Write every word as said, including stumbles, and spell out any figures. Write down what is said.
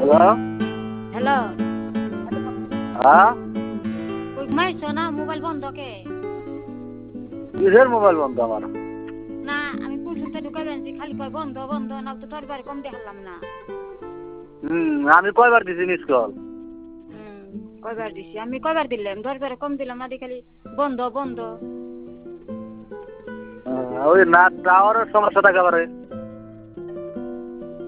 hello hello হ্যাঁ কই ঘুমাইছো না মোবাইল বন্ধ কে কিসের মোবাইল বন্ধ আমার না আমি পুরসুতে ঢুকাই আনছি খালি কয় বন্ধ বন্ধ না তো তোর বারে কম দেখালাম না হুম আমি কয়বার দিছি মিস কল হুম কয়বার দিছি আমি কয়বার দিলাম দশ বারে কম দিলাম না দি খালি বন্ধ বন্ধ ওই না টাওয়ারের সমস্যা থাকে আবার